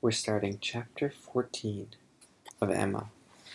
We're starting chapter 14 of Emma.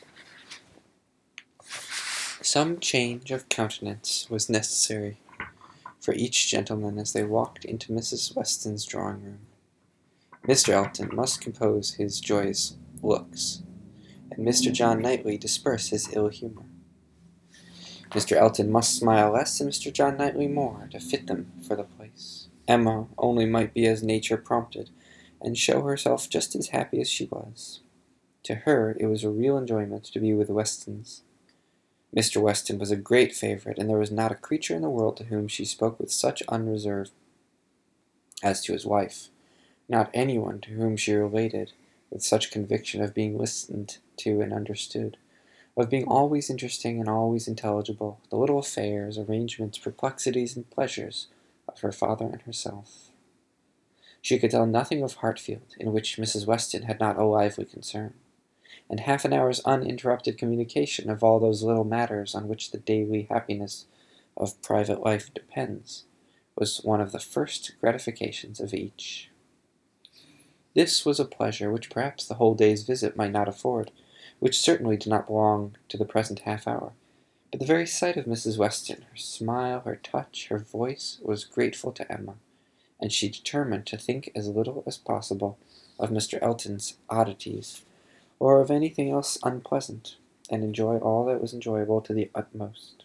Some change of countenance was necessary for each gentleman as they walked into Mrs. Weston's drawing room. Mr. Elton must compose his joyous looks, and Mr. John Knightley disperse his ill humour. Mr. Elton must smile less and Mr. John Knightley more to fit them for the place. Emma only might be as nature prompted, and show herself just as happy as she was. To her it was a real enjoyment to be with the Westons. Mr. Weston was a great favourite, and there was not a creature in the world to whom she spoke with such unreserve as to his wife, not anyone to whom she related with such conviction of being listened to and understood, of being always interesting and always intelligible, the little affairs, arrangements, perplexities, and pleasures of her father and herself. She could tell nothing of Hartfield in which Mrs. Weston had not a lively concern, and half an hour's uninterrupted communication of all those little matters on which the daily happiness of private life depends was one of the first gratifications of each. This was a pleasure which perhaps the whole day's visit might not afford, which certainly did not belong to the present half-hour, but the very sight of Mrs. Weston, her smile, her touch, her voice, was grateful to Emma, and she determined to think as little as possible of Mr. Elton's oddities, or of anything else unpleasant, and enjoy all that was enjoyable to the utmost.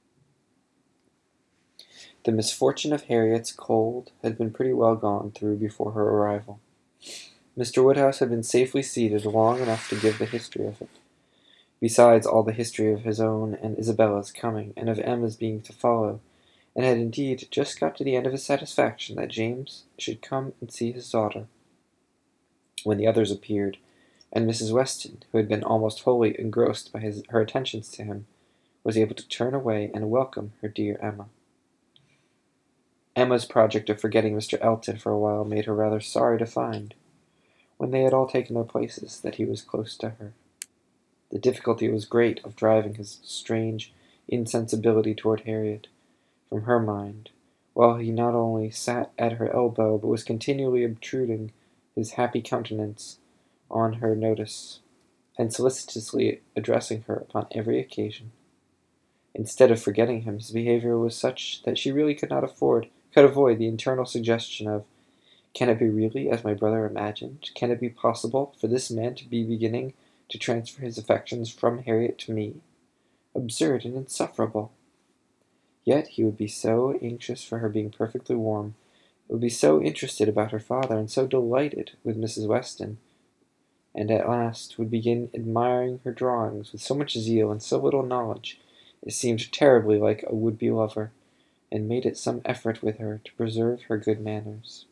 The misfortune of Harriet's cold had been pretty well gone through before her arrival. Mr. Woodhouse had been safely seated long enough to give the history of it, besides all the history of his own and Isabella's coming, and of Emma's being to follow, and had indeed just got to the end of his satisfaction that James should come and see his daughter, when the others appeared, and Mrs. Weston, who had been almost wholly engrossed by her attentions to him, was able to turn away and welcome her dear Emma. Emma's project of forgetting Mr. Elton for a while made her rather sorry to find, when they had all taken their places, that he was close to her. The difficulty was great of driving his strange insensibility toward Harriet from her mind, while he not only sat at her elbow, but was continually obtruding his happy countenance on her notice, and solicitously addressing her upon every occasion. Instead of forgetting him, his behaviour was such that she really could avoid the internal suggestion of, "Can it be really as my brother imagined? Can it be possible for this man to be beginning to transfer his affections from Harriet to me? Absurd and insufferable!" Yet he would be so anxious for her being perfectly warm, would be so interested about her father, and so delighted with Mrs. Weston, and at last would begin admiring her drawings with so much zeal and so little knowledge, it seemed terribly like a would-be lover, and made it some effort with her to preserve her good manners.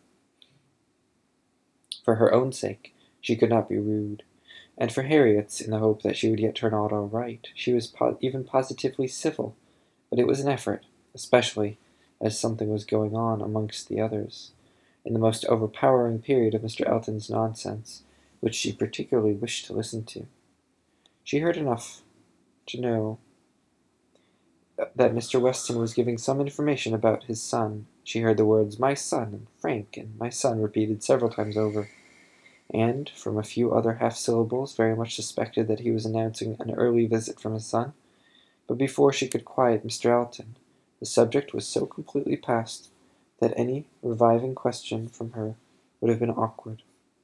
For her own sake, she could not be rude, and for Harriet's, in the hope that she would yet turn out all right, she was even positively civil, but it was an effort, especially as something was going on amongst the others, in the most overpowering period of Mr. Elton's nonsense, which she particularly wished to listen to. She heard enough to know that Mr. Weston was giving some information about his son. She heard the words "my son" and "Frank" and "my son" repeated several times over, and, from a few other half-syllables, very much suspected that he was announcing an early visit from his son. But before she could quiet Mr. Elton, the subject was so completely past that any reviving question from her would have been awkward.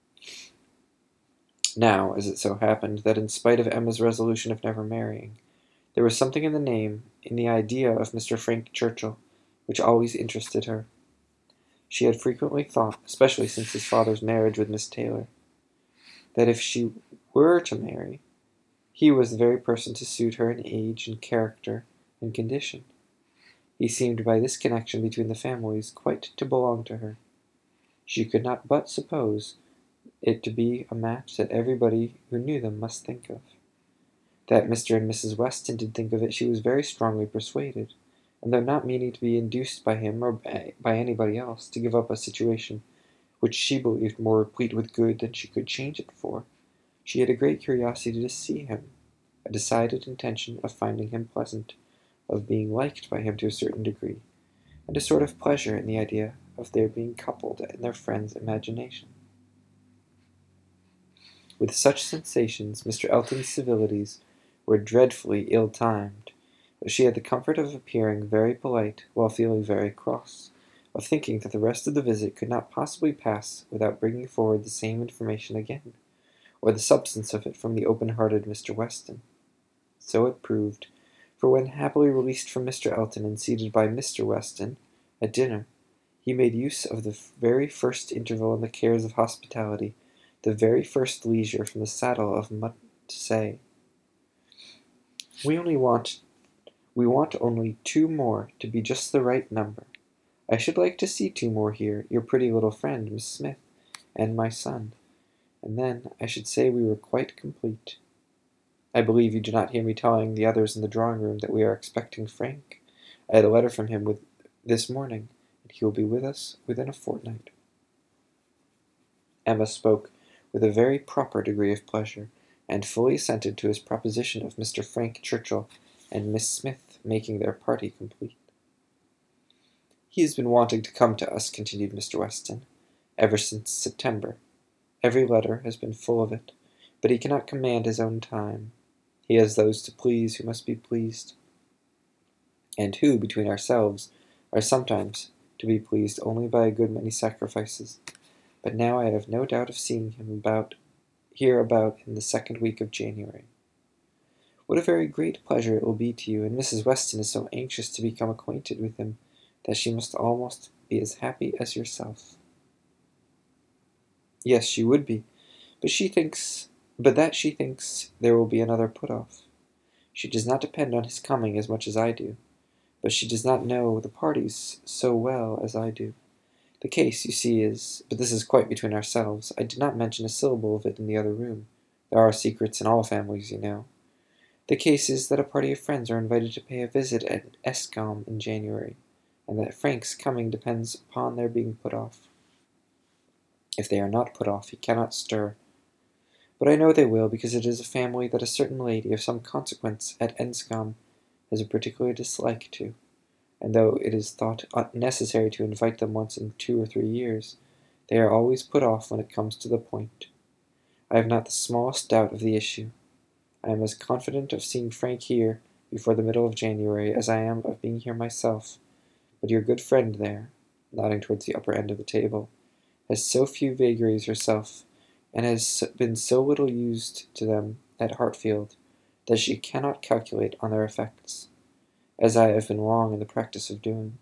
Now, as it so happened, that in spite of Emma's resolution of never marrying, there was something in the name, in the idea of Mr. Frank Churchill, which always interested her. She had frequently thought, especially since his father's marriage with Miss Taylor, that if she were to marry, he was the very person to suit her in age and character and condition. He seemed by this connection between the families quite to belong to her. She could not but suppose it to be a match that everybody who knew them must think of. That Mr. and Mrs. Weston did think of it she was very strongly persuaded, and though not meaning to be induced by him or by anybody else to give up a situation which she believed more replete with good than she could change it for, she had a great curiosity to see him, a decided intention of finding him pleasant, of being liked by him to a certain degree, and a sort of pleasure in the idea of their being coupled in their friend's imagination. With such sensations, Mr. Elton's civilities were dreadfully ill-timed, but she had the comfort of appearing very polite while feeling very cross, of thinking that the rest of the visit could not possibly pass without bringing forward the same information again, or the substance of it from the open-hearted Mr. Weston. So it proved, for when happily released from Mr. Elton and seated by Mr. Weston at dinner, he made use of the very first interval in the cares of hospitality, the very first leisure from the saddle of much to say. We want only 2 more to be just the right number. I should like to see 2 more here, your pretty little friend, Miss Smith, and my son, and then I should say we were quite complete. I believe you did not hear me telling the others in the drawing-room that we are expecting Frank. I had a letter from him this morning, and he will be with us within a fortnight. Emma spoke with a very proper degree of pleasure, and fully assented to his proposition of Mr. Frank Churchill and Miss Smith making their party complete. He has been wanting to come to us, continued Mr. Weston, ever since September. Every letter has been full of it, but he cannot command his own time. He has those to please who must be pleased, and who, between ourselves, are sometimes to be pleased only by a good many sacrifices. But now I have no doubt of seeing him about in the 2nd week of January. What a very great pleasure it will be to you, and Mrs. Weston is so anxious to become acquainted with him that she must almost be as happy as yourself. Yes, she would be, but she thinks there will be another put-off. She does not depend on his coming as much as I do, but she does not know the parties so well as I do. The case, you see, but this is quite between ourselves. I did not mention a syllable of it in the other room. There are secrets in all families, you know. The case is that a party of friends are invited to pay a visit at Enscombe in January, and that Frank's coming depends upon their being put off. If they are not put off, he cannot stir. But I know they will, because it is a family that a certain lady of some consequence at Enscombe has a particular dislike to, and though it is thought necessary to invite them once in 2 or 3 years, they are always put off when it comes to the point. I have not the smallest doubt of the issue. I am as confident of seeing Frank here before the middle of January as I am of being here myself, but your good friend there, nodding towards the upper end of the table, has so few vagaries herself, and has been so little used to them at Hartfield, that she cannot calculate on their effects, as I have been long in the practice of doing.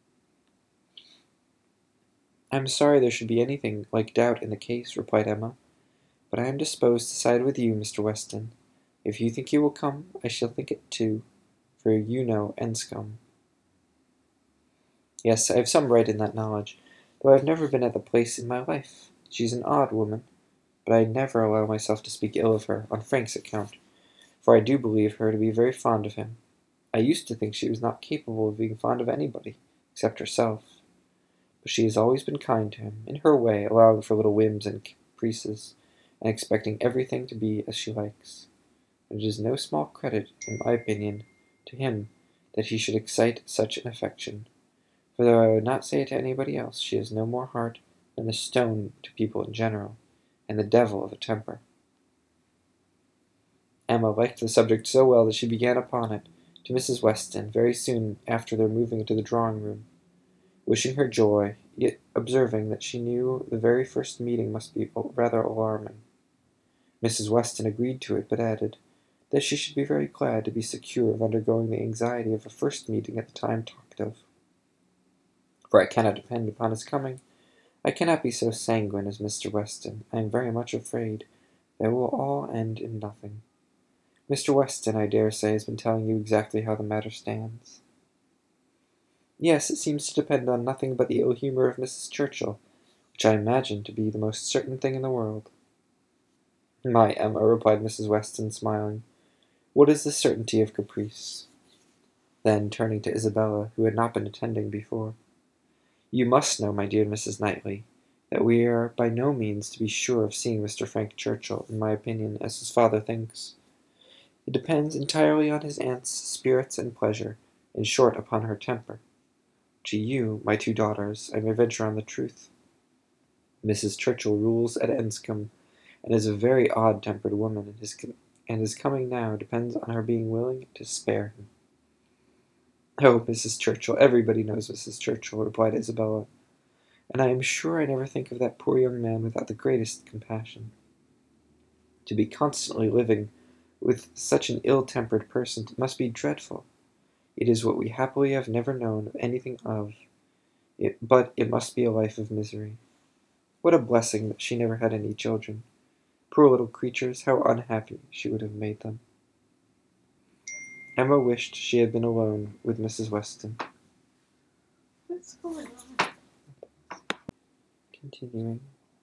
I am sorry there should be anything like doubt in the case, replied Emma, but I am disposed to side with you, Mr. Weston. If you think he will come, I shall think it too, for you know Enscombe. Yes, I have some right in that knowledge, though I have never been at the place in my life. She is an odd woman, but I never allow myself to speak ill of her on Frank's account, for I do believe her to be very fond of him. I used to think she was not capable of being fond of anybody, except herself, but she has always been kind to him, in her way, allowing for little whims and caprices, and expecting everything to be as she likes. And it is no small credit, in my opinion, to him that he should excite such an affection, for though I would not say it to anybody else, she has no more heart than the stone to people in general, and the devil of a temper. Emma liked the subject so well that she began upon it to Mrs. Weston very soon after their moving into the drawing-room, wishing her joy, yet observing that she knew the very first meeting must be rather alarming. Mrs. Weston agreed to it, but added that she should be very glad to be secure of undergoing the anxiety of a first meeting at the time talked of. For I cannot depend upon his coming. I cannot be so sanguine as Mr. Weston. I am very much afraid that it will all end in nothing. Mr. Weston, I dare say, has been telling you exactly how the matter stands. Yes, it seems to depend on nothing but the ill humour of Mrs. Churchill, which I imagine to be the most certain thing in the world. My Emma, replied Mrs. Weston, smiling, what is the certainty of caprice? Then, turning to Isabella, who had not been attending before, you must know, my dear Mrs. Knightley, that we are by no means to be sure of seeing Mr. Frank Churchill, in my opinion, as his father thinks. It depends entirely on his aunt's spirits and pleasure, in short, upon her temper. To you, my 2 daughters, I may venture on the truth. Mrs. Churchill rules at Enscombe, and is a very odd-tempered woman, and his coming now depends on her being willing to spare him." "Oh, Mrs. Churchill, everybody knows Mrs. Churchill," replied Isabella, "and I am sure I never think of that poor young man without the greatest compassion. To be constantly living with such an ill-tempered person must be dreadful. It is what we happily have never known anything of, but it must be a life of misery. What a blessing that she never had any children. Poor little creatures, how unhappy she would have made them." Emma wished she had been alone with Mrs. Weston. What's going on? Continuing.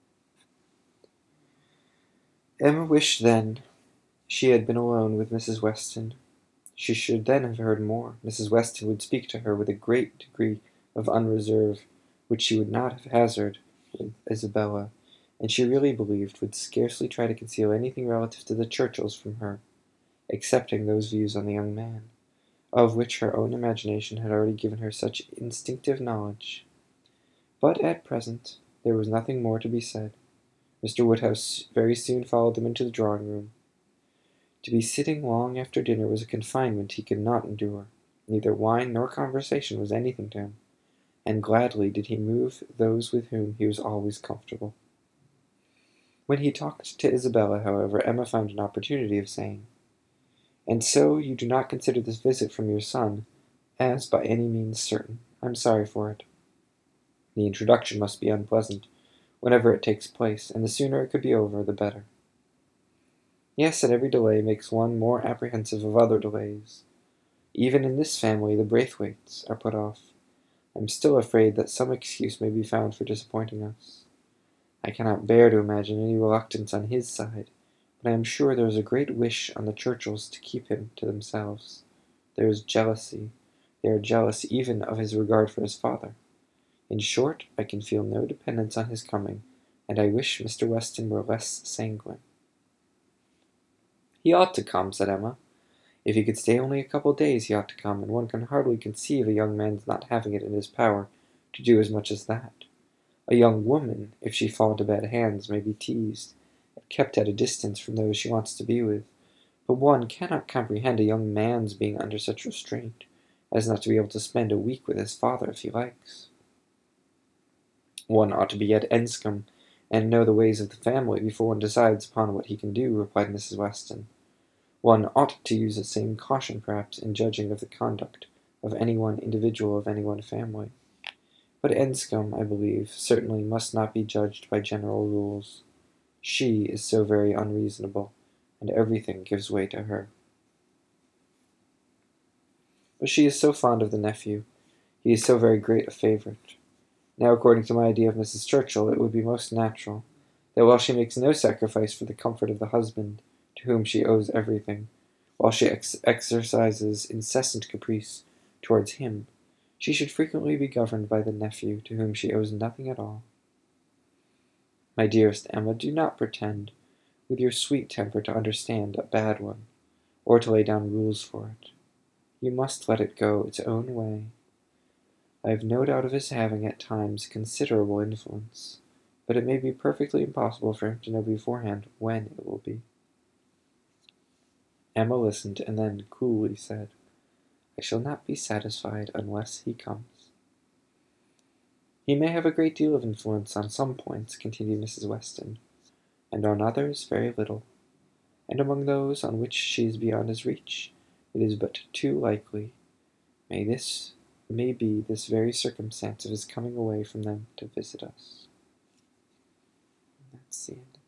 Emma wished then she had been alone with Mrs. Weston. She should then have heard more. Mrs. Weston would speak to her with a great degree of unreserve, which she would not have hazarded with Isabella, and she really believed would scarcely try to conceal anything relative to the Churchills from her, excepting those views on the young man, of which her own imagination had already given her such instinctive knowledge. But at present there was nothing more to be said. Mr. Woodhouse very soon followed them into the drawing-room. To be sitting long after dinner was a confinement he could not endure. Neither wine nor conversation was anything to him, and gladly did he move those with whom he was always comfortable. When he talked to Isabella, however, Emma found an opportunity of saying, "And so you do not consider this visit from your son as by any means certain. I am sorry for it. The introduction must be unpleasant, whenever it takes place, and the sooner it could be over, the better." "Yes, and every delay makes one more apprehensive of other delays. Even in this family the Braithwaites are put off. I am still afraid that some excuse may be found for disappointing us. I cannot bear to imagine any reluctance on his side, but I am sure there is a great wish on the Churchills to keep him to themselves. There is jealousy. They are jealous even of his regard for his father. In short, I can feel no dependence on his coming, and I wish Mr. Weston were less sanguine." "He ought to come," said Emma. "If he could stay only a couple of days he ought to come, and one can hardly conceive a young man's not having it in his power to do as much as that. A young woman, if she fall into bad hands, may be teased, and kept at a distance from those she wants to be with, but one cannot comprehend a young man's being under such restraint as not to be able to spend a week with his father if he likes." "One ought to be at Enscombe, and know the ways of the family before one decides upon what he can do," replied Mrs. Weston. "One ought to use the same caution, perhaps, in judging of the conduct of any one individual of any one family. But Enscombe, I believe, certainly must not be judged by general rules. She is so very unreasonable, and everything gives way to her. But she is so fond of the nephew. He is so very great a favourite. Now, according to my idea of Mrs. Churchill, it would be most natural that while she makes no sacrifice for the comfort of the husband, to whom she owes everything, while she exercises incessant caprice towards him, she should frequently be governed by the nephew, to whom she owes nothing at all. My dearest Emma, do not pretend, with your sweet temper, to understand a bad one, or to lay down rules for it. You must let it go its own way. I have no doubt of his having at times considerable influence, but it may be perfectly impossible for him to know beforehand when it will be." Emma listened, and then coolly said, "I shall not be satisfied unless he comes." "He may have a great deal of influence on some points," continued Mrs. Weston, "and on others very little, and among those on which she is beyond his reach, it is but too likely may be this very circumstance of his coming away from them to visit us." That's the end.